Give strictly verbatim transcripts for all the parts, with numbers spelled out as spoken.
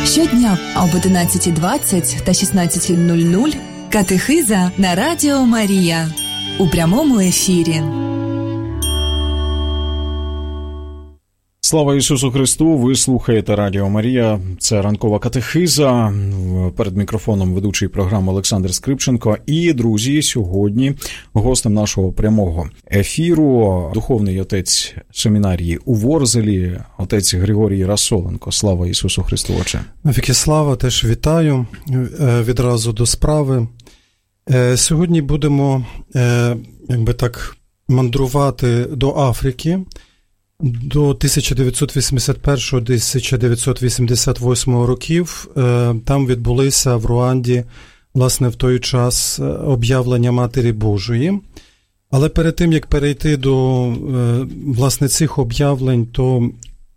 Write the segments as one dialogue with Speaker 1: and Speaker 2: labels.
Speaker 1: Щодня об одинадцятій двадцять та шістнадцятій нуль нуль катехиза на Радіо Марія у прямому ефірі.
Speaker 2: Слава Ісусу Христу! Ви слухаєте Радіо Марія. Це ранкова катехиза. Перед мікрофоном ведучий програми Олександр Скрипченко. І, друзі, сьогодні гостем нашого прямого ефіру духовний отець семінарії у Ворзелі, отець Григорій Расоленко. Слава Ісусу Христу, отче!
Speaker 3: Навіки слава, теж вітаю відразу до справи. Сьогодні будемо, якби так, мандрувати до Африки. До тисяча дев'ятсот вісімдесят першого - тисяча дев'ятсот вісімдесят восьмого років там відбулися в Руанді, власне, в той час об'явлення Матері Божої. Але перед тим, як перейти до, власне, цих об'явлень, то,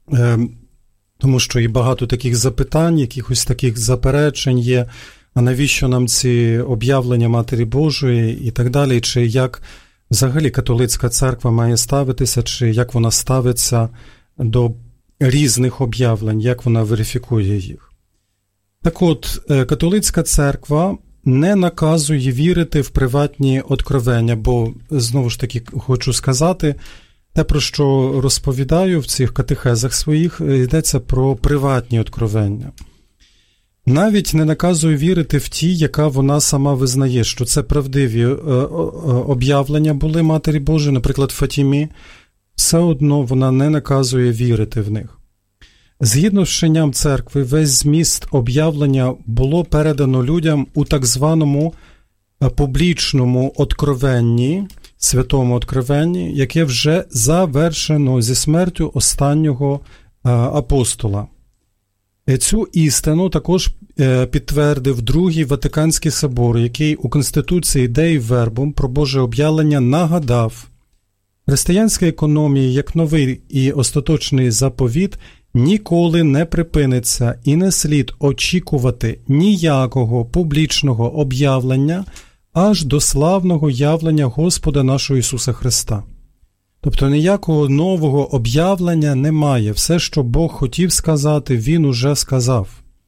Speaker 3: тому що і багато таких запитань, якихось таких заперечень є, а навіщо нам ці об'явлення Матері Божої і так далі, чи як взагалі католицька церква має ставитися, чи як вона ставиться до різних об'явлень, як вона верифікує їх. Так от, католицька церква не наказує вірити в приватні откровення, бо, знову ж таки, хочу сказати, те, про що розповідаю в цих катехезах своїх, йдеться про приватні откровення. Навіть не наказує вірити в ті, яка вона сама визнає, що це правдиві об'явлення були Матері Божої, наприклад, Фатімі, все одно вона не наказує вірити в них. Згідно з вченням церкви, весь зміст об'явлення було передано людям у так званому публічному откровенні, святому откровенні, яке вже завершено зі смертю останнього апостола. Цю істину також підтвердив Другий Ватиканський собор, який у Конституції Dei Verbum про Боже об'явлення нагадав: християнська економія, як новий і остаточний заповіт, ніколи не припиниться і не слід очікувати ніякого публічного об'явлення аж до славного явлення Господа нашого Ісуса Христа. Тобто ніякого нового об'явлення немає. Все, що Бог хотів сказати, Він уже сказав.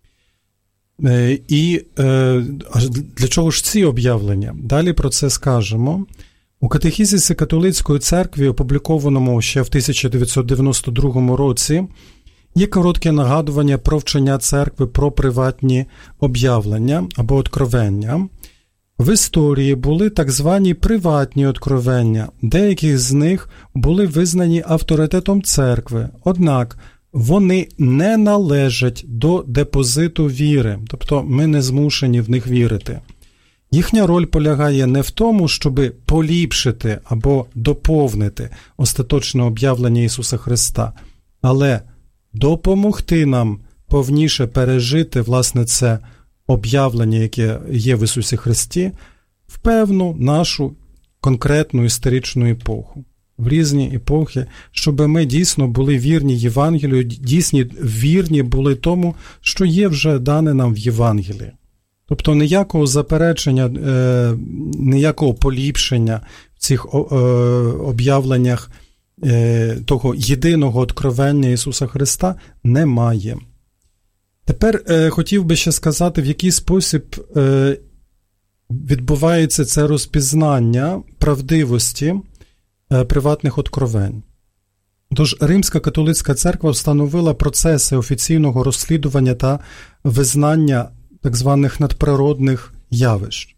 Speaker 3: І для чого ж ці об'явлення? Далі про це скажемо. У катехізисі католицької церкви, опублікованому ще в тисяча дев'ятсот дев'яносто другому році, є коротке нагадування про вчення церкви про приватні об'явлення або откровення. В історії були так звані приватні откровення, деякі з них були визнані авторитетом церкви, однак вони не належать до депозиту віри, тобто ми не змушені в них вірити. Їхня роль полягає не в тому, щоб поліпшити або доповнити остаточне об'явлення Ісуса Христа, але допомогти нам повніше пережити, власне, це об'явлення, яке є в Ісусі Христі, в певну нашу конкретну історичну епоху, в різні епохи, щоб ми дійсно були вірні Євангелію, дійсно вірні були тому, що є вже дане нам в Євангелії. Тобто ніякого заперечення, ніякого поліпшення в цих об'явленнях того єдиного откровення Ісуса Христа немає. Тепер е, хотів би ще сказати, в який спосіб е, відбувається це розпізнання правдивості е, приватних откровень. Тож Римська католицька церква встановила процеси офіційного розслідування та визнання так званих надприродних явищ.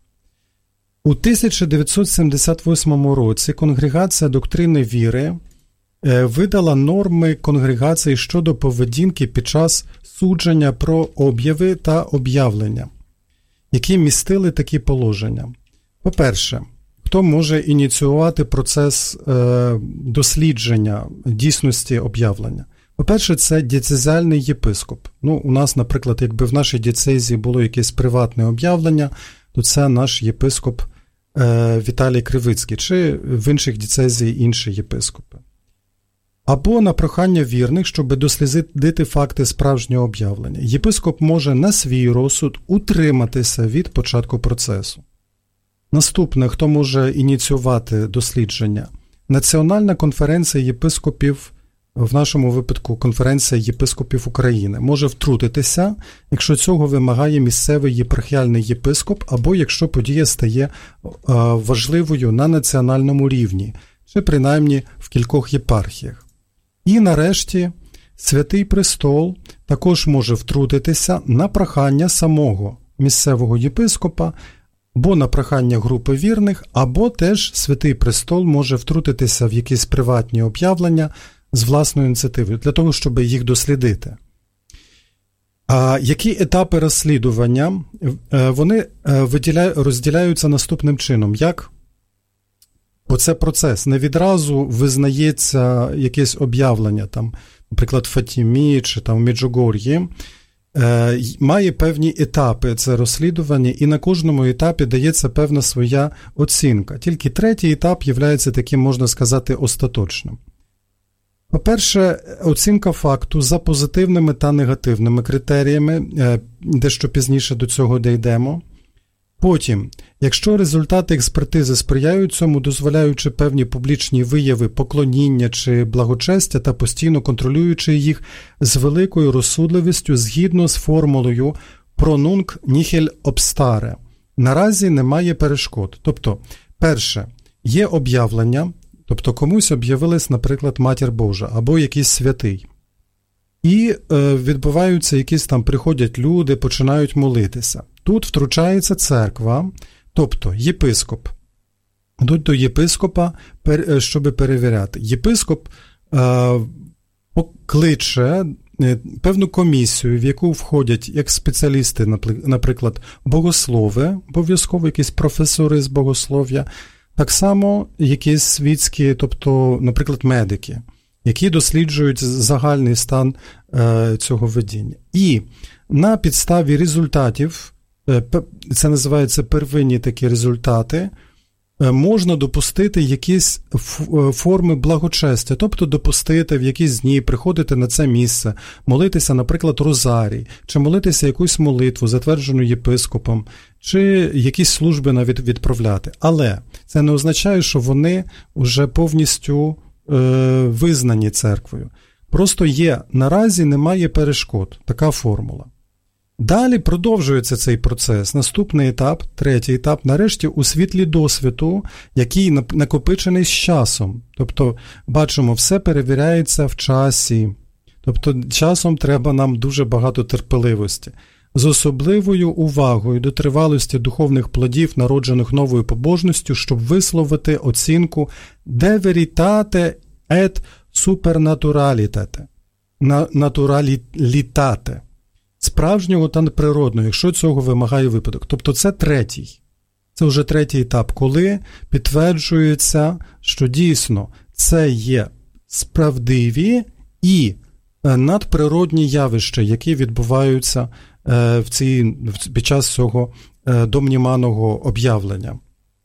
Speaker 3: У тисяча дев'ятсот сімдесят восьмому році Конгрегація доктрини віри видала норми конгрегації щодо поведінки під час судження про об'яви та об'явлення, які містили такі положення. По-перше, хто може ініціювати процес е, дослідження дійсності об'явлення? По-перше, це дієцезіальний єпископ. Ну, у нас, наприклад, якби в нашій дієцезії було якесь приватне об'явлення, то це наш єпископ е, Віталій Кривицький, чи в інших дієцезії інші єпископи. Або на прохання вірних, щоб дослідити факти справжнього об'явлення. Єпископ може на свій розсуд утриматися від початку процесу. Наступне, хто може ініціювати дослідження? Національна конференція єпископів в нашому випадку конференція єпископів України, може втрутитися, якщо цього вимагає місцевий єпархіальний єпископ або якщо подія стає важливою на національному рівні, чи принаймні в кількох єпархіях. І нарешті Святий Престол також може втрутитися на прохання самого місцевого єпископа або на прохання групи вірних, або теж Святий Престол може втрутитися в якісь приватні об'явлення з власною ініціативою, для того, щоб їх дослідити. А які етапи розслідування? Вони розділяються наступним чином. Як? Бо це процес. Не відразу визнається якесь об'явлення, там, наприклад, в Фатімі чи там, в Меджугор'ї. Е, має певні етапи це розслідування, і на кожному етапі дається певна своя оцінка. Тільки третій етап є таким, можна сказати, остаточним. По-перше, оцінка факту за позитивними та негативними критеріями, е, дещо пізніше до цього дійдемо. Потім, якщо результати експертизи сприяють цьому, дозволяючи певні публічні вияви поклоніння чи благочестя та постійно контролюючи їх з великою розсудливістю згідно з формулою «pro nunc nihil obstare». Наразі немає перешкод. Тобто, перше, є об'явлення, тобто комусь об'явилась, наприклад, Матір Божа або якийсь святий. І е, відбуваються якісь там, приходять люди, починають молитися. Тут втручається церква, тобто єпископ. Йдуть до єпископа, щоб перевіряти. Єпископ е, кличе певну комісію, в яку входять як спеціалісти, наприклад, богослови, обов'язково якісь професори з богослов'я, так само якісь світські, тобто, наприклад, медики, які досліджують загальний стан е, цього видіння. І на підставі результатів, е, це називається первинні такі результати, е, можна допустити якісь форми благочестя, тобто допустити в якісь дні, приходити на це місце, молитися, наприклад, розарій, чи молитися якусь молитву, затверджену єпископом, чи якісь служби навіть відправляти. Але це не означає, що вони вже повністю визнані церквою. Просто є, наразі немає перешкод. Така формула. Далі продовжується цей процес. Наступний етап, третій етап, нарешті у світлі досвіду, який накопичений з часом. Тобто, бачимо, все перевіряється в часі. Тобто, часом треба нам дуже багато терпеливості. З особливою увагою до тривалості духовних плодів, народжених новою побожністю, щоб висловити оцінку de veritate et supernaturalitate, натуралітате, справжнього та природного, якщо цього вимагає випадок. Тобто це третій. Це вже третій етап, коли підтверджується, що дійсно це є справдиві і надприродні явища, які відбуваються в цій, під час цього домніманого об'явлення.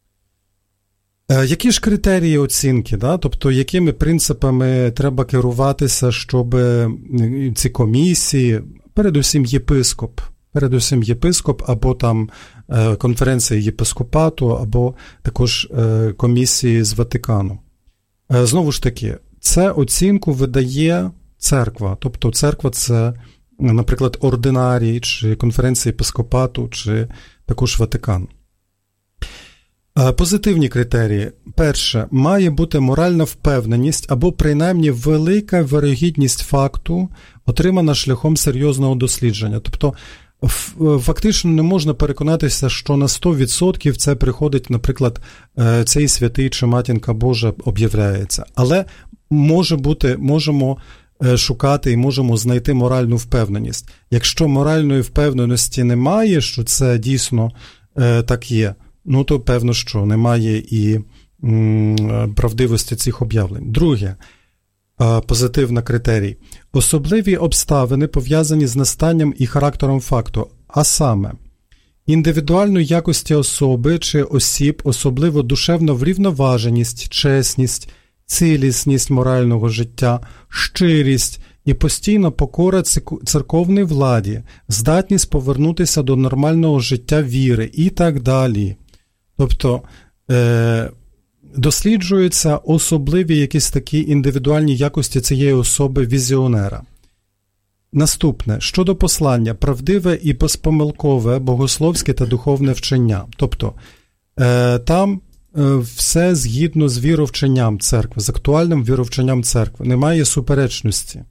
Speaker 3: Які ж критерії оцінки, да? Тобто якими принципами треба керуватися, щоб ці комісії, передусім єпископ, передусім єпископ, або там конференція єпископату, або також комісії з Ватикану. Знову ж таки, це оцінку видає церква, тобто церква це, наприклад, ординарій, чи конференція єпископату, чи також Ватикан. Позитивні критерії. Перше, має бути моральна впевненість або принаймні велика вирогідність факту, отримана шляхом серйозного дослідження. Тобто, фактично не можна переконатися, що на сто відсотків це приходить, наприклад, цей святий чи матінка Божа об'являється. Але може бути, можемо шукати і можемо знайти моральну впевненість. Якщо моральної впевненості немає, що це дійсно е, так є, ну то певно, що немає і м, правдивості цих об'явлень. Друге, е, позитивний критерій. Особливі обставини пов'язані з настанням і характером факту, а саме індивідуальної якості особи чи осіб, особливо душевна врівноваженість, чесність, цілісність морального життя, щирість і постійна покора церковній владі, здатність повернутися до нормального життя віри і так далі. Тобто, е, досліджуються особливі якісь такі індивідуальні якості цієї особи візіонера. Наступне, щодо послання, правдиве і безпомилкове богословське та духовне вчення. Тобто, е, там е, все згідно з віровченням церкви, з актуальним віровченням церкви. Немає суперечності.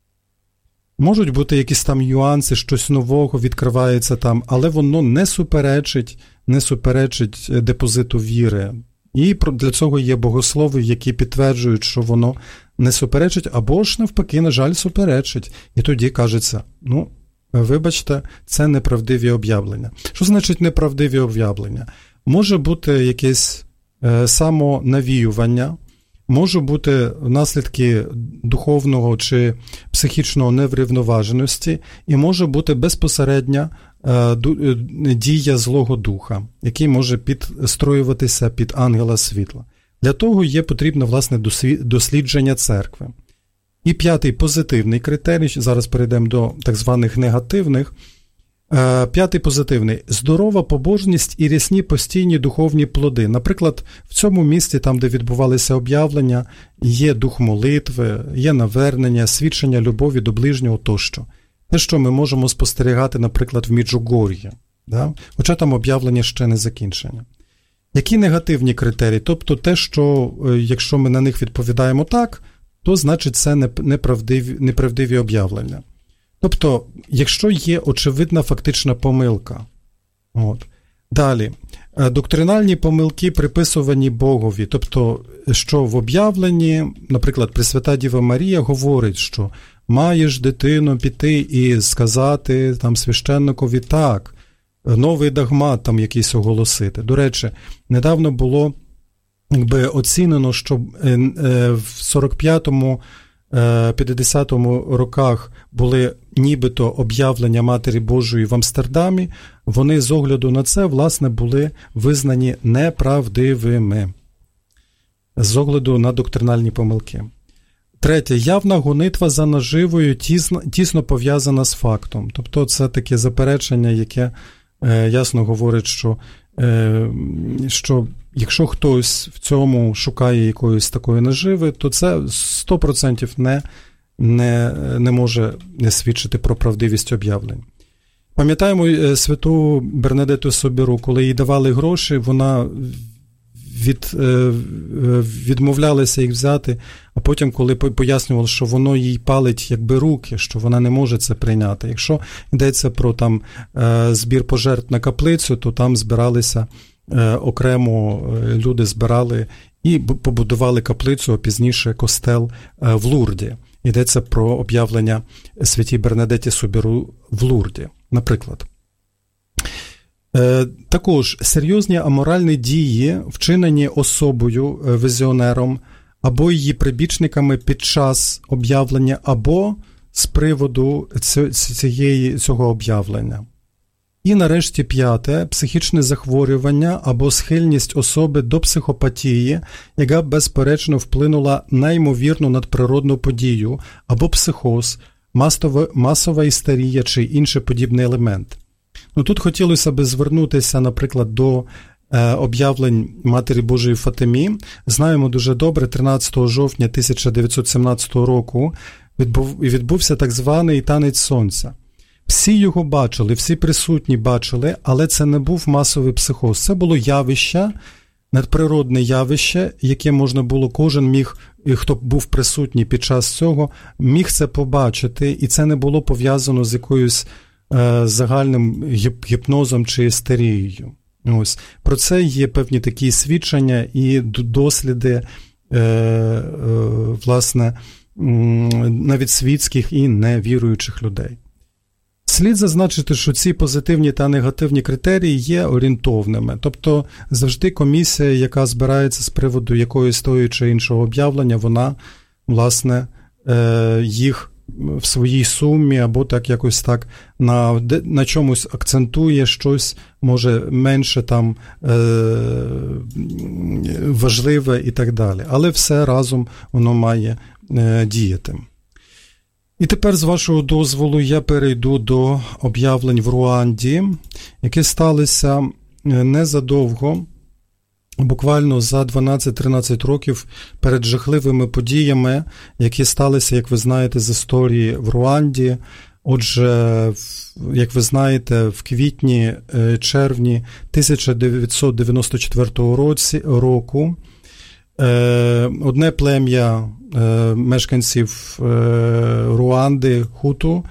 Speaker 3: Можуть бути якісь там нюанси, щось нового відкривається там, але воно не суперечить, не суперечить депозиту віри. І для цього є богослови, які підтверджують, що воно не суперечить, або ж навпаки, на жаль, суперечить. І тоді кажеться, ну, вибачте, це неправдиві об'явлення. Що значить неправдиві об'явлення? Може бути якесь е, самонавіювання, може бути наслідки духовного чи психічного неврівноваженості, і може бути безпосередня е, дія Злого Духа, який може підстроюватися під ангела світла. Для того є потрібно, власне, дослідження церкви. І п'ятий позитивний критерій, зараз перейдемо до так званих негативних. П'ятий позитивний – здорова побожність і рясні постійні духовні плоди. Наприклад, в цьому місті, там, де відбувалися об'явлення, є дух молитви, є навернення, свідчення любові до ближнього тощо. Те, що ми можемо спостерігати, наприклад, в Міджугор'ї, да? Хоча там об'явлення ще не закінчені. Які негативні критерії? Тобто те, що якщо ми на них відповідаємо так, то значить це неправдиві, неправдиві об'явлення. Тобто, якщо є очевидна фактична помилка. От. Далі. Доктринальні помилки приписувані Богові. Тобто, що в об'явленні, наприклад, Пресвята Діва Марія говорить, що маєш, дитину, піти і сказати там священникові так, новий догмат там якийсь оголосити. До речі, недавно було якби оцінено, що в сорок п'ятому п'ятдесятому роках були нібито об'явлення Матері Божої в Амстердамі, вони з огляду на це, власне, були визнані неправдивими. З огляду на доктринальні помилки. Третє. Явна гонитва за наживою тісно, тісно пов'язана з фактом. Тобто це таке заперечення, яке е, ясно говорить, що, е, що якщо хтось в цьому шукає якоїсь такої наживи, то це сто відсотків не, не, не може не свідчити про правдивість об'явлень. Пам'ятаємо святу Бернадету Собіру, коли їй давали гроші, вона від, відмовлялася їх взяти, а потім, коли пояснювали, що воно їй палить якби руки, що вона не може це прийняти. Якщо йдеться про там збір пожертв на каплицю, то там збиралися окремо, люди збирали і побудували каплицю, а пізніше костел в Лурді. Йдеться про об'явлення святій Бернадеті Собіру в Лурді, наприклад. Також серйозні аморальні дії, вчинені особою, візіонером, або її прибічниками під час об'явлення, або з приводу цієї, цього об'явлення. І нарешті п'яте, психічне захворювання або схильність особи до психопатії, яка безперечно вплинула на ймовірну надприродну подію, або психоз, масова, масова істерія чи інший подібний елемент. Ну, тут хотілося б звернутися, наприклад, до е, об'явлень Матері Божої Фатимі. Знаємо дуже добре, тринадцятого жовтня тисяча дев'ятсот сімнадцятого року відбув, відбувся так званий танець сонця. Всі його бачили, всі присутні бачили, але це не був масовий психоз. Це було явище, надприродне явище, яке можна було, кожен міг, хто був присутній під час цього, міг це побачити, і це не було пов'язано з якоюсь е, загальним гіпнозом чи істерією. Ось. Про це є певні такі свідчення і досліди, е, е, власне, навіть світських і невіруючих людей. Слід зазначити, що ці позитивні та негативні критерії є орієнтовними. Тобто завжди комісія, яка збирається з приводу якоїсь того чи іншого об'явлення, вона, власне, їх в своїй сумі або так якось так на, на чомусь акцентує, щось може менше там важливе і так далі. Але все разом воно має діяти. І тепер, з вашого дозволу, я перейду до об'явлень в Руанді, які сталися незадовго буквально за дванадцять-тринадцять років перед жахливими подіями, які сталися, як ви знаєте, з історії в Руанді. Отже, як ви знаєте, в квітні-червні тисяча дев'ятсот дев'яносто четвертого році, року одне плем'я мешканців Руанди, хуту,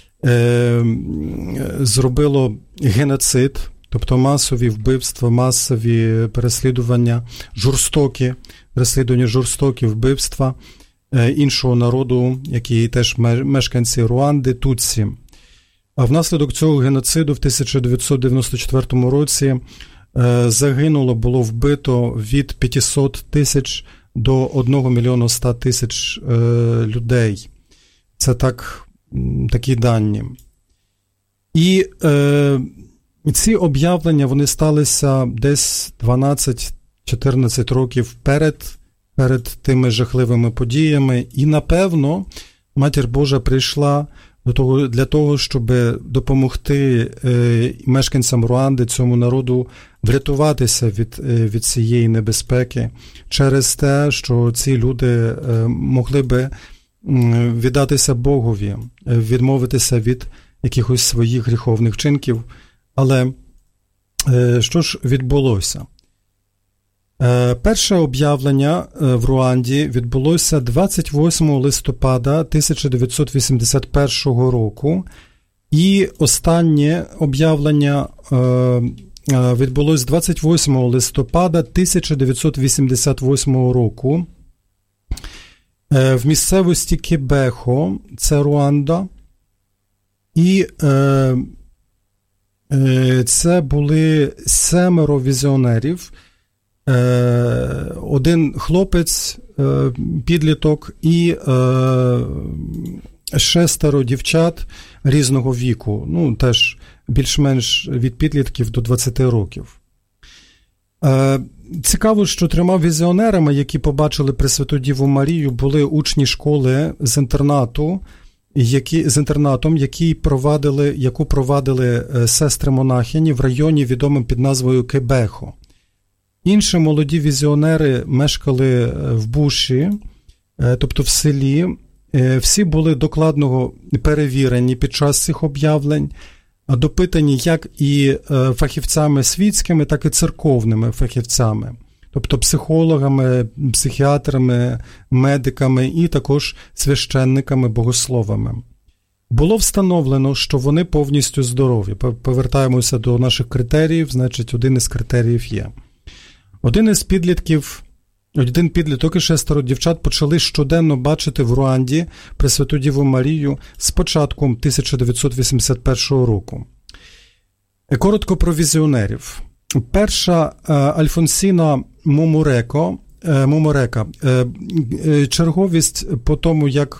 Speaker 3: зробило геноцид, тобто масові вбивства, масові переслідування, жорстокі переслідування, жорстокі вбивства іншого народу, які теж мешканці Руанди, тутсі. А внаслідок цього геноциду в тисяча дев'ятсот дев'яносто четвертому році загинуло, було вбито від п'ятсот тисяч до одного мільйона ста тисяч людей. Це так, такі дані. І е, ці об'явлення, вони сталися десь дванадцять-чотирнадцять років перед, перед тими жахливими подіями. І, напевно, Матір Божа прийшла до того, для того, щоб допомогти е, мешканцям Руанди, цьому народу, врятуватися від, е, від цієї небезпеки через те, що ці люди е, могли би віддатися Богові, відмовитися від якихось своїх гріховних вчинків. Але е, що ж відбулося? Е, перше об'явлення в Руанді відбулося двадцять восьмого листопада тисяча дев'ятсот вісімдесят першого року, і останнє об'явлення е, відбулося двадцять восьмого листопада тисяча дев'ятсот вісімдесят восьмого року е, в місцевості Кебехо, це Руанда, і е, е, це були семеро візіонерів, один хлопець, підліток і шестеро дівчат різного віку, ну, теж більш-менш від підлітків до двадцяти років. Цікаво, що трьома візіонерами, які побачили Пресвяту Діву Марію, були учні школи з інтернату, які, з інтернатом, які провадили, яку провадили сестри-монахині в районі, відомим під назвою Кебехо. Інші молоді візіонери мешкали в буші, тобто в селі. Всі були докладно перевірені під час цих об'явлень, допитані як і фахівцями світськими, так і церковними фахівцями, тобто психологами, психіатрами, медиками і також священниками, богословами. Було встановлено, що вони повністю здорові. Повертаємося до наших критеріїв, значить, один із критеріїв є. Один із підлітків, один підліток і шестеро дівчат почали щоденно бачити в Руанді Пресвяту Діву Марію з початком тисяча дев'ятсот вісімдесят першого року. Коротко про візіонерів. Перша Альфонсіна Мумуреко, Мумурека. Черговість по тому, як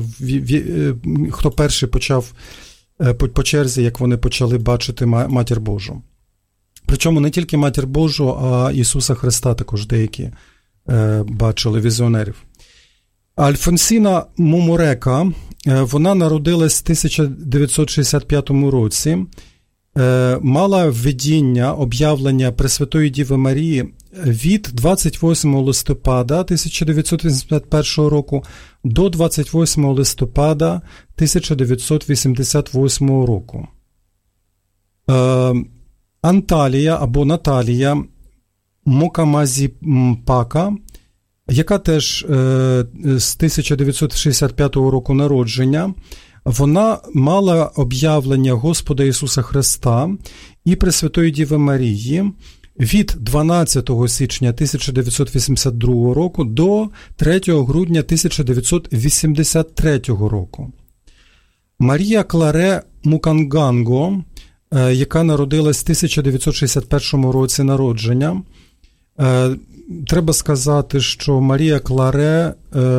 Speaker 3: хто перший почав по черзі, як вони почали бачити Матір Божу. Причому не тільки Матір Божу, а Ісуса Христа також деякі е, бачили візіонерів. Альфонсіна Мумурека, е, вона народилась в тисяча дев'ятсот шістдесят п'ятому році, е, мала видіння, об'явлення Пресвятої Діви Марії від двадцять восьмого листопада тисяча дев'ятсот вісімдесят першого року до двадцять восьмого листопада тисяча дев'ятсот вісімдесят восьмого року. Е, Анталія або Наталія Мокамазіпака, яка теж е, з тисяча дев'ятсот шістдесят п'ятого року народження, вона мала об'явлення Господа Ісуса Христа і Пресвятої Діви Марії від дванадцятого січня тисяча дев'ятсот вісімдесят другого року до третього грудня тисяча дев'ятсот вісімдесят третього року. Марія Кларе Муканганго, яка народилась в тисяча дев'ятсот шістдесят першому році народження. Треба сказати, що Марія Кларе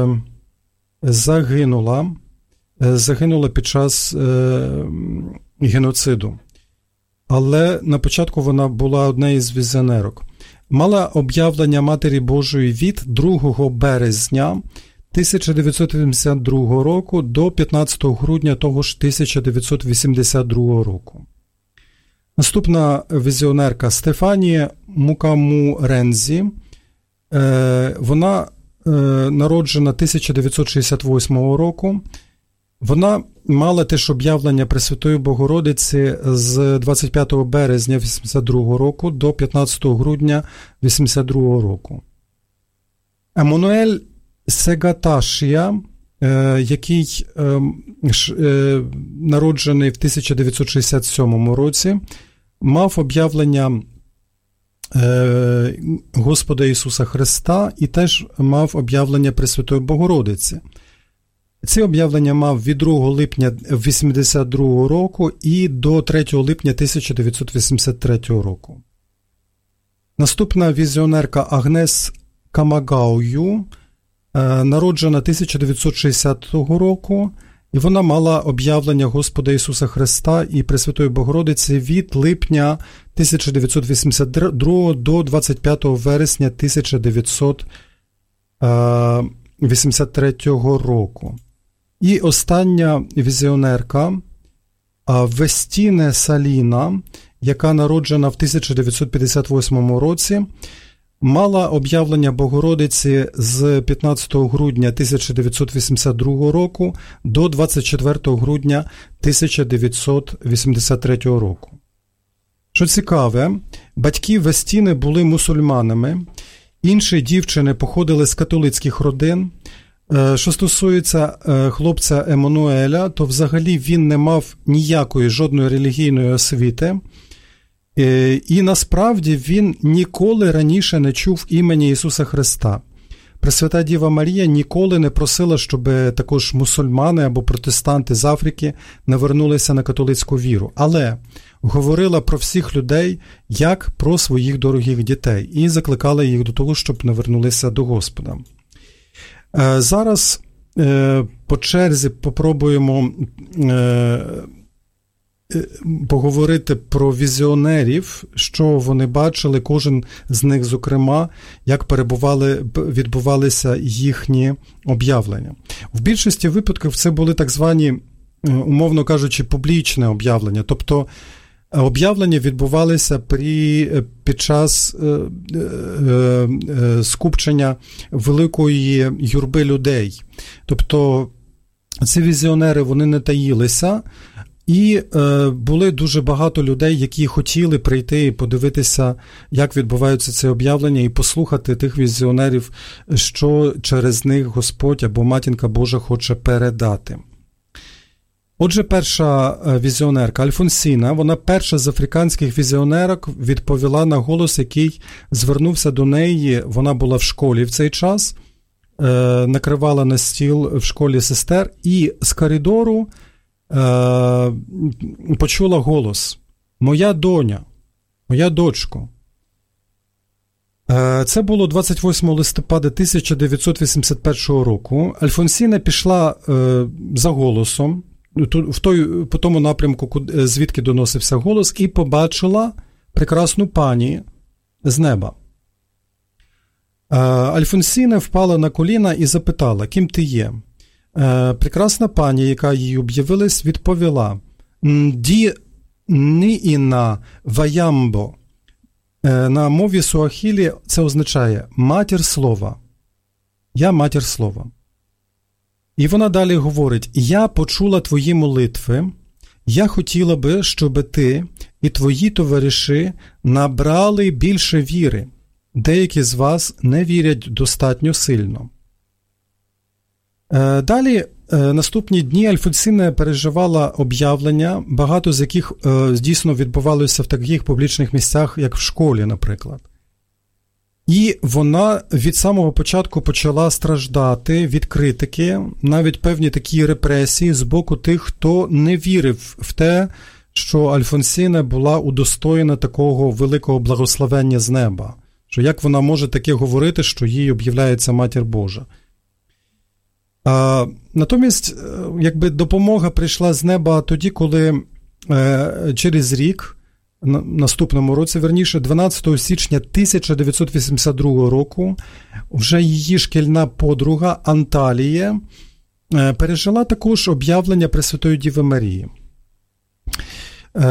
Speaker 3: загинула, загинула під час геноциду. Але на початку вона була однією із візіонерок. Мала об'явлення Матері Божої від другого березня тисяча дев'ятсот вісімдесят другого року до п'ятнадцятого грудня того ж тисяча дев'ятсот вісімдесят другого року. Наступна візіонерка Стефанія Мукамурензі. Вона народжена тисяча дев'ятсот шістдесят восьмого року. Вона мала теж об'явлення Пресвятої Богородиці з двадцять п'ятого березня вісімдесят другого року до п'ятнадцятого грудня вісімдесят другого року. Еммануель Сегаташія, який народжений в тисяча дев'ятсот шістдесят сьомому році, мав об'явлення Господа Ісуса Христа і теж мав об'явлення Пресвятої Богородиці. Ці об'явлення мав від другого липня вісімдесят другого року і до третього липня тисяча дев'ятсот вісімдесят третього року. Наступна візіонерка Агнес Камагаую, народжена тисяча дев'ятсот шістдесятого року, і вона мала об'явлення Господа Ісуса Христа і Пресвятої Богородиці від липня тисяча дев'ятсот вісімдесят другого до двадцять п'ятого вересня тисяча дев'ятсот вісімдесят третього року. І остання візіонерка Вестіне Саліна, яка народжена в тисяча дев'ятсот п'ятдесят восьмому році, мала об'явлення Богородиці з п'ятнадцятого грудня тисяча дев'ятсот вісімдесят другого року до двадцять четвертого грудня тисяча дев'ятсот вісімдесят третього року. Що цікаве, батьки Вестіни були мусульманами, інші дівчини походили з католицьких родин. Що стосується хлопця Еммануеля, то взагалі він не мав ніякої, жодної релігійної освіти. І насправді він ніколи раніше не чув імені Ісуса Христа. Пресвята Діва Марія ніколи не просила, щоб також мусульмани або протестанти з Африки навернулися на католицьку віру. Але говорила про всіх людей, як про своїх дорогих дітей. І закликала їх до того, щоб навернулися до Господа. Зараз по черзі попробуємо поговорити про візіонерів, що вони бачили, кожен з них, зокрема, як перебували, відбувалися їхні об'явлення. В більшості випадків це були так звані, умовно кажучи, публічне об'явлення, тобто об'явлення відбувалися при, під час е, е, е, скупчення великої юрби людей. Тобто ці візіонери, вони не таїлися, і е, були дуже багато людей, які хотіли прийти і подивитися, як відбуваються ці об'явлення, і послухати тих візіонерів, що через них Господь або Матінка Божа хоче передати. Отже, перша візіонерка Альфонсіна, вона перша з африканських візіонерок відповіла на голос, який звернувся до неї. Вона була в школі в цей час, е, накривала на стіл в школі сестер, і з коридору е, почула голос: «Моя доня, моя дочко». Е, це було двадцять восьмого листопада тисяча дев'ятсот вісімдесят першого року. Альфонсіна пішла е, за голосом, в той, по тому напрямку, звідки доносився голос, і побачила прекрасну пані з неба. Альфонсіна впала на коліна і запитала: «Ким ти є?» Прекрасна пані, яка їй об'явилась, відповіла: «Ді нііна ваямбо». На мові суахілі це означає «матір слова». «Я матір слова». І вона далі говорить: «Я почула твої молитви, я хотіла би, щоб ти і твої товариші набрали більше віри. Деякі з вас не вірять достатньо сильно». Далі, наступні дні Альфонсіна переживала об'явлення, багато з яких дійсно відбувалося в таких публічних місцях, як в школі, наприклад. І вона від самого початку почала страждати від критики, навіть певні такі репресії з боку тих, хто не вірив в те, що Альфонсіна була удостоєна такого великого благословення з неба. Що як вона може таке говорити, що їй об'являється Матір Божа. А, натомість, якби допомога прийшла з неба тоді, коли е, через рік, на наступному році, верніше, дванадцятого січня тисяча дев'ятсот вісімдесят другого року, вже її шкільна подруга Анталія пережила також об'явлення Пресвятої Діви Марії.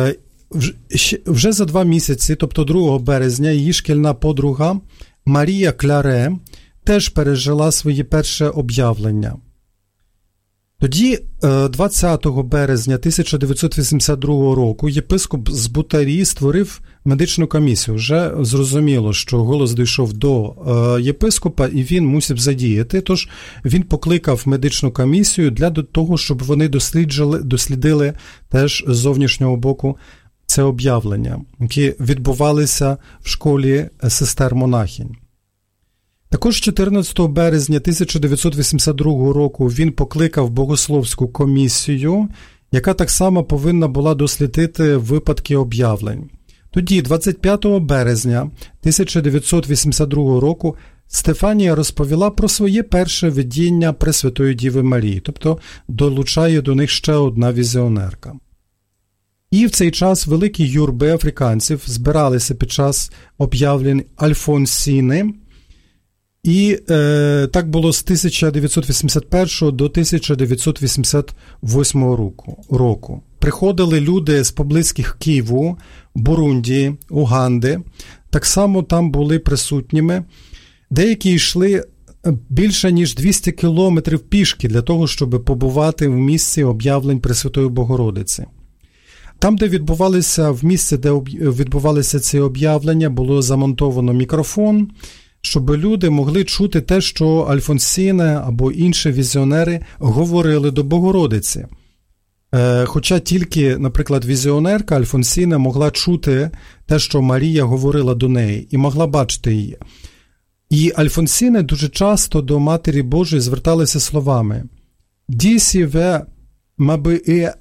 Speaker 3: вже за два місяці, тобто другого березня, її шкільна подруга Марія Кляре теж пережила своє перше об'явлення. Тоді, двадцятого березня тисяча дев'ятсот вісімдесят другого року, єпископ з Бутарі створив медичну комісію. Вже зрозуміло, що голос дійшов до єпископа, і він мусив задіяти. Тож він покликав медичну комісію для того, щоб вони досліджили, дослідили теж з зовнішнього боку це об'явлення, які відбувалися в школі сестер-монахинь. Також чотирнадцятого березня тисяча дев'ятсот вісімдесят другого року він покликав богословську комісію, яка так само повинна була дослідити випадки об'явлень. Тоді, двадцять п'ятого березня тисяча дев'ятсот вісімдесят другого року, Стефанія розповіла про своє перше видіння Пресвятої Діви Марії, тобто долучає до них ще одна візіонерка. І в цей час великі юрби африканців збиралися під час об'явлень Альфонсіни. І е, так було з тисяча дев'ятсот вісімдесят першого до тисяча дев'ятсот вісімдесят восьмого року. року. Приходили люди з поблизьких Києву, Бурунді, Уганди. Так само там були присутніми. Деякі йшли більше, ніж двісті кілометрів пішки для того, щоб побувати в місці об'явлень Пресвятої Богородиці. Там, де відбувалися, в місці, де відбувалися ці об'явлення, було замонтовано мікрофон, щоб люди могли чути те, що Альфонсіне або інші візіонери говорили до Богородиці. Хоча тільки, наприклад, візіонерка Альфонсіне могла чути те, що Марія говорила до неї, і могла бачити її. І Альфонсіне дуже часто до Матері Божої зверталися словами «Дісі ве маби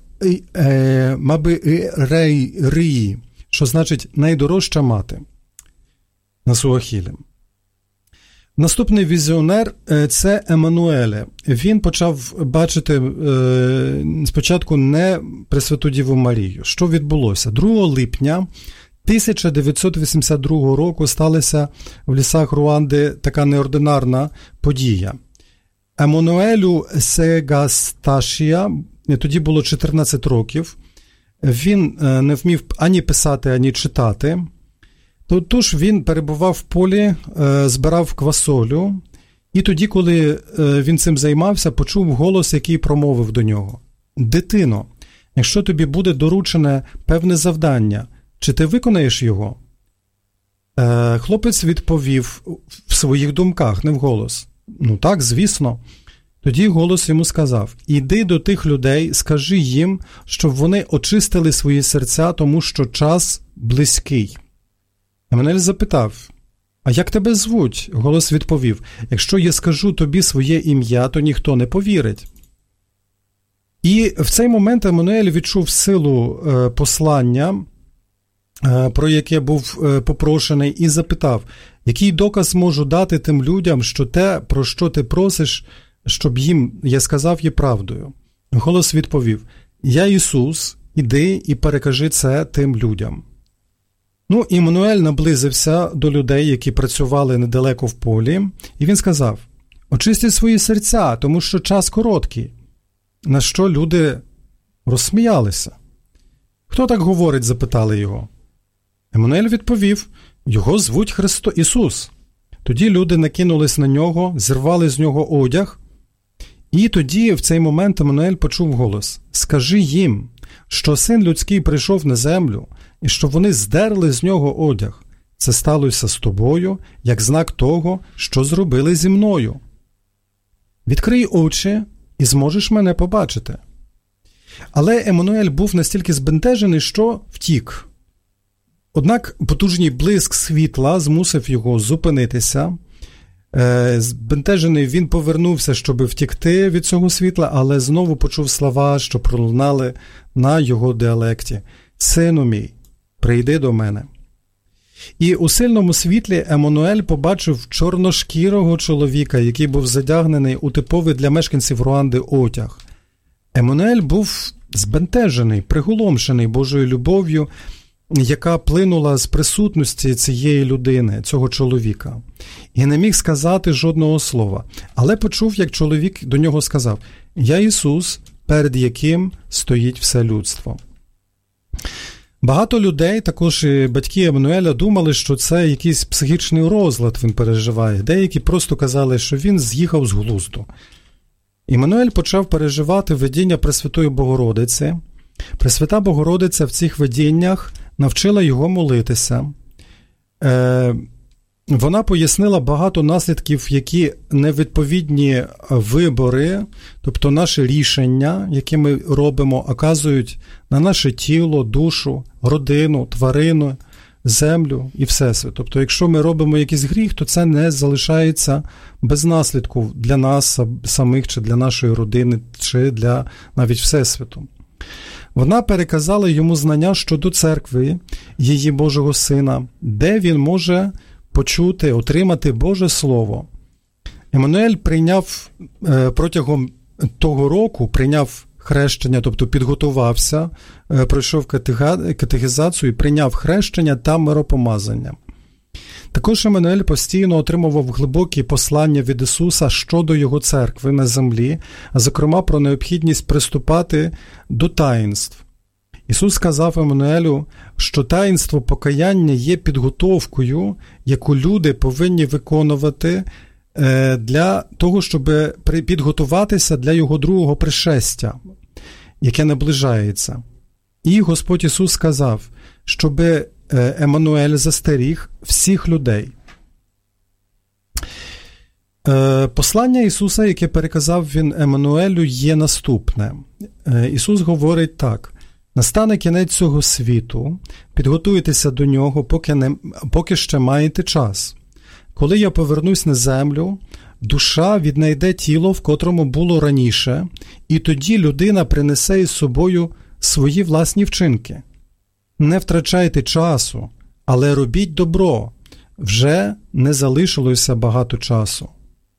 Speaker 3: рей рії», що значить «найдорожча мати» на суахілі. Наступний візіонер – це Еммануеле. Він почав бачити е, спочатку не Пресвяту Діву Марію. Що відбулося? другого липня тисяча дев'ятсот вісімдесят другого року сталася в лісах Руанди така неординарна подія. Еммануелю Сегасташія, тоді було чотирнадцять років, він не вмів ані писати, ані читати. Тож він перебував в полі, збирав квасолю, і тоді, коли він цим займався, почув голос, який промовив до нього. «Дитино, якщо тобі буде доручене певне завдання, чи ти виконаєш його?» Хлопець відповів в своїх думках, не вголос. «Ну так, звісно». Тоді голос йому сказав: «Іди до тих людей, скажи їм, щоб вони очистили свої серця, тому що час близький». Еммануель запитав: «А як тебе звуть?» Голос відповів: «Якщо я скажу тобі своє ім'я, то ніхто не повірить». І в цей момент Еммануель відчув силу послання, про яке був попрошений, і запитав: «Який доказ можу дати тим людям, що те, про що ти просиш, щоб їм я сказав, є правдою?» Голос відповів: «Я Ісус, іди і перекажи це тим людям». Ну, і Еммануель наблизився до людей, які працювали недалеко в полі, і він сказав: «Очистіть свої серця, тому що час короткий». На що люди розсміялися. «Хто так говорить?» – запитали його. Еммануель відповів: «Його звуть Христо Ісус». Тоді люди накинулись на нього, зірвали з нього одяг, і тоді в цей момент Еммануель почув голос: «Скажи їм, що Син Людський прийшов на землю, і що вони здерли з нього одяг. Це сталося з тобою, як знак того, що зробили зі мною. Відкрий очі і зможеш мене побачити». Але Еммануель був настільки збентежений, що втік. Однак потужний блиск світла змусив його зупинитися. Збентежений він повернувся, щоб втікти від цього світла, але знову почув слова, що пролунали на його діалекті: «Сину мій, прийди до мене». І у сильному світлі Еммануель побачив чорношкірого чоловіка, який був задягнений у типовий для мешканців Руанди одяг. Еммануель був збентежений, приголомшений Божою любов'ю, яка плинула з присутності цієї людини, цього чоловіка. І не міг сказати жодного слова. Але почув, як чоловік до нього сказав: «Я Ісус, перед яким стоїть все людство». Багато людей, також і батьки Еммануеля, думали, що це якийсь психічний розлад він переживає. Деякі просто казали, що він з'їхав з глузду. Еммануель почав переживати видіння Пресвятої Богородиці. Пресвята Богородиця в цих видіннях навчила його молитися. Е, вона пояснила багато наслідків, які невідповідні вибори, тобто наші рішення, які ми робимо, оказують на наше тіло, душу, родину, тварину, землю і всесвіт. Тобто, якщо ми робимо якийсь гріх, то це не залишається без наслідку для нас самих, чи для нашої родини, чи для навіть всесвіту. Вона переказала йому знання щодо церкви, її Божого Сина, де він може почути, отримати Боже Слово. Еммануель прийняв протягом того року, прийняв хрещення, тобто підготувався, пройшов катехізацію і прийняв хрещення та миропомазання. Також Еммануель постійно отримував глибокі послання від Ісуса щодо Його церкви на землі, а зокрема про необхідність приступати до таїнств. Ісус сказав Еммануелю, що таїнство покаяння є підготовкою, яку люди повинні виконувати для того, щоб підготуватися для Його другого пришестя, яке наближається. І Господь Ісус сказав, щоб Еммануель застеріг всіх людей. Послання Ісуса, яке переказав він Еммануелю, є наступне. Ісус говорить так: «Настане кінець цього світу, підготуйтеся до нього, поки, не, поки ще маєте час. Коли я повернусь на землю, душа віднайде тіло, в котрому було раніше, і тоді людина принесе із собою свої власні вчинки. Не втрачайте часу, але робіть добро. Вже не залишилося багато часу».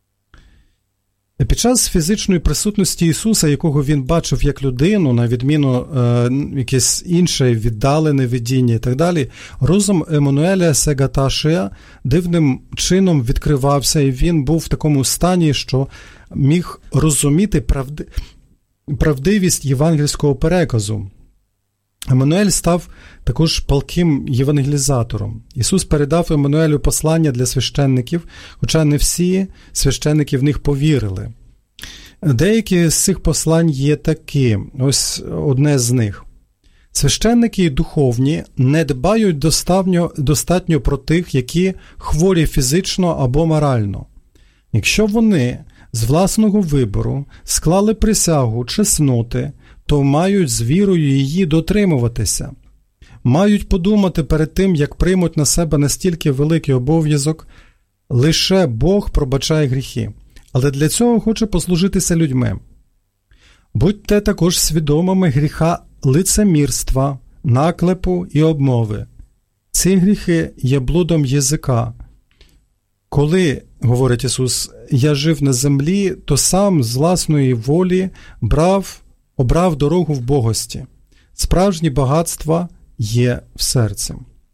Speaker 3: Під час фізичної присутності Ісуса, якого він бачив як людину, на відміну е, якесь інше віддалене видіння і так далі, розум Еммануеля Сегаташія дивним чином відкривався, і він був в такому стані, що міг розуміти правди... правдивість євангельського переказу. Еммануель став також палким євангелізатором. Ісус передав Еммануелю послання для священників, хоча не всі священники в них повірили. Деякі з цих послань є такі, ось одне з них. Священники і духовні не дбають достатньо, достатньо про тих, які хворі фізично або морально. Якщо вони з власного вибору склали присягу чесноти, то мають з вірою її дотримуватися. Мають подумати перед тим, як приймуть на себе настільки великий обов'язок. Лише Бог пробачає гріхи, але для цього хоче послужитися людьми. Будьте також свідомими гріха лицемірства, наклепу і обмови. Ці гріхи є блудом язика. Коли, говорить Ісус, я жив на землі, то сам з власної волі брав обрав дорогу в богості. Справжні багатства є в серці.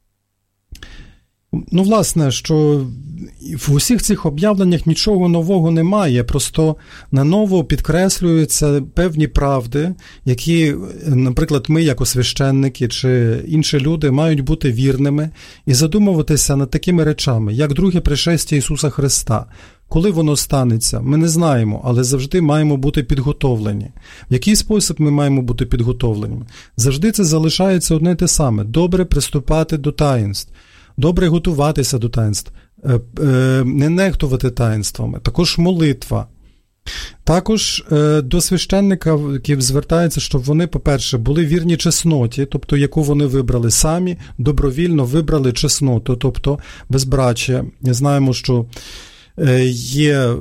Speaker 3: Ну, власне, що в усіх цих об'явленнях нічого нового немає, просто наново підкреслюються певні правди, які, наприклад, ми, як священники чи інші люди, мають бути вірними і задумуватися над такими речами, як друге пришестя Ісуса Христа. Коли воно станеться, ми не знаємо, але завжди маємо бути підготовлені. В який спосіб ми маємо бути підготовленими? Завжди це залишається одне те саме. Добре приступати до таїнств. Добре готуватися до таїнств, не нехтувати таїнствами, також молитва. Також до священників звертається, щоб вони, по-перше, були вірні чесноті, тобто яку вони вибрали самі, добровільно вибрали чесноту, тобто безбрачя. Знаємо, що є,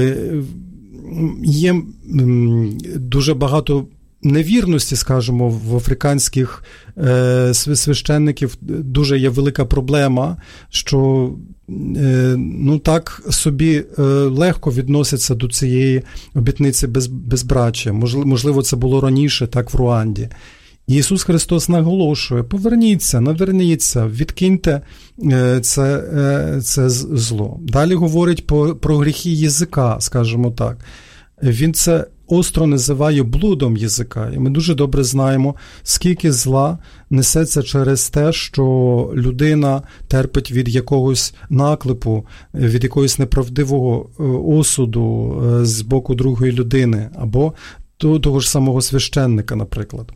Speaker 3: є дуже багато невірності, скажімо, в африканських е, священників дуже є велика проблема, що е, ну так собі е, легко відносяться до цієї обітниці без, безбрачя. Можливо, це було раніше, так, в Руанді. І Ісус Христос наголошує: поверніться, наверніться, відкиньте е, це, е, це зло. Далі говорить про, про гріхи язика, скажімо так. Він це остро називає блудом язика. І ми дуже добре знаємо, скільки зла несеться через те, що людина терпить від якогось наклепу, від якогось неправдивого осуду з боку другої людини, або того ж самого священника, наприклад.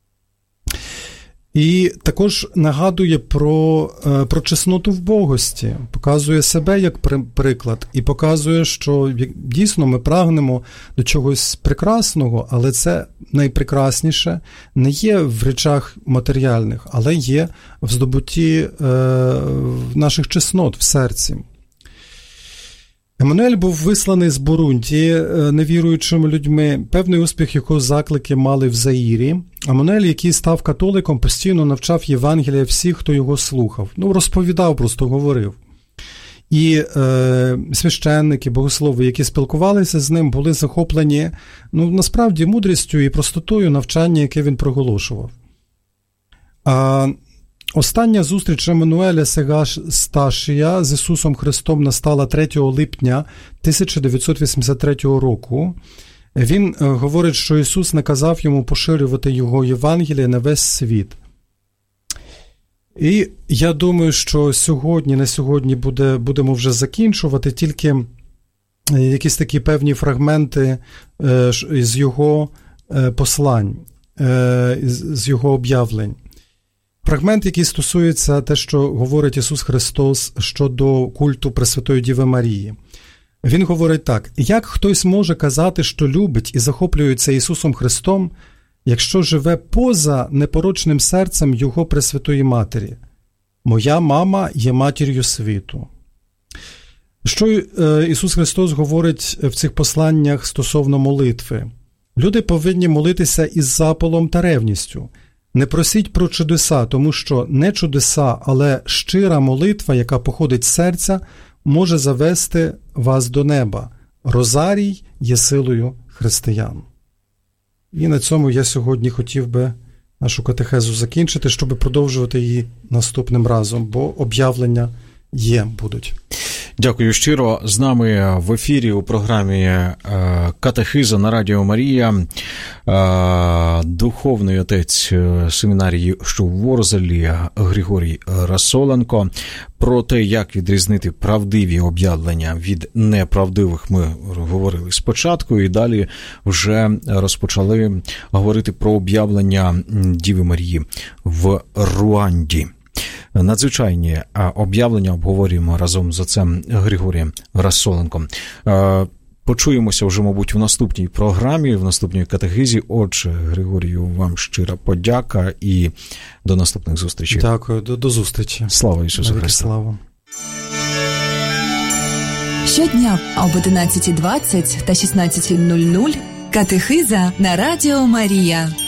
Speaker 3: І також нагадує про, про чесноту вбогості, показує себе як приклад і показує, що дійсно ми прагнемо до чогось прекрасного, але це найпрекрасніше не є в речах матеріальних, але є в здобутті е, наших чеснот в серці. Еммануель був висланий з Бурунді невіруючими людьми, певний успіх його заклики мали в Заїрі. Еммануель, який став католиком, постійно навчав Євангелія всіх, хто його слухав. Ну, розповідав, просто говорив. І е, священники, богослови, які спілкувалися з ним, були захоплені, ну, насправді, мудрістю і простотою навчання, яке він проголошував. А остання зустріч Еммануеля Сегасташія з Ісусом Христом настала третього липня тисяча дев'ятсот вісімдесят третього року. Він говорить, що Ісус наказав йому поширювати його Євангеліє на весь світ. І я думаю, що сьогодні, на сьогодні буде, будемо вже закінчувати, тільки якісь такі певні фрагменти е, з його е, послань, е, з його об'явлень. Фрагмент, який стосується те, що говорить Ісус Христос щодо культу Пресвятої Діви Марії. Він говорить так: «Як хтось може казати, що любить і захоплюється Ісусом Христом, якщо живе поза непорочним серцем Його Пресвятої Матері? Моя мама є матір'ю світу». Що Ісус Христос говорить в цих посланнях стосовно молитви? Люди повинні молитися із запалом та ревністю. Не просіть про чудеса, тому що не чудеса, але щира молитва, яка походить з серця, може завести вас до неба. Розарій є силою християн. І на цьому я сьогодні хотів би нашу катехезу закінчити, щоб продовжувати її наступним разом, бо об'явлення є, будуть.
Speaker 2: Дякую щиро. З нами в ефірі у програмі «Катехиза» на Радіо Марія духовний отець семінарії, що в Ворзелі, Григорій Расоленко. Про те, як відрізнити правдиві об'явлення від неправдивих, ми говорили спочатку, і далі вже розпочали говорити про об'явлення Діви Марії в Руанді. Надзвичайні об'явлення обговорюємо разом з отцем Григорієм Расоленком. Почуємося вже, мабуть, в наступній програмі, в наступній катехизі. Отже, Григорію, вам щира подяка і до наступних зустрічей.
Speaker 3: Дякую, до, до зустрічі.
Speaker 2: Слава Ісусу Христу.
Speaker 3: Слава.
Speaker 1: Щодня об одинадцятій двадцять та шістнадцятій нуль нуль катехиза на Радіо Марія.